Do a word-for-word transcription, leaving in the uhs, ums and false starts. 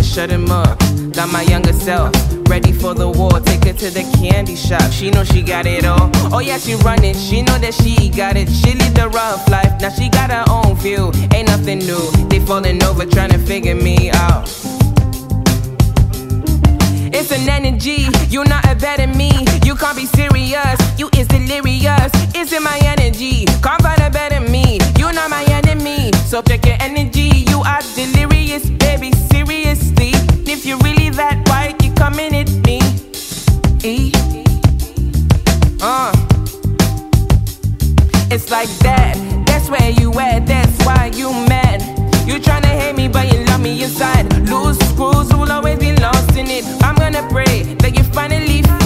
shut him up. Got my younger self ready for the war, take her to the candy shop. She know she got it all. Oh yeah, she run it. She know that she got it. She live the rough life. Now she got her own view. Ain't nothing new. They falling over trying to figure me out. It's an energy. You not a better me. You can't be serious. You is delirious. It's in my energy. Can't find a better me. You not my enemy. So check your energy. You are delirious, baby. Seriously. If you're really that white, you coming at me. E. Uh. It's like that. That's where you at. That's why you mad. You tryna hate me, but you love me inside. Loose screws will always be lost in it. I'm gonna pray that you finally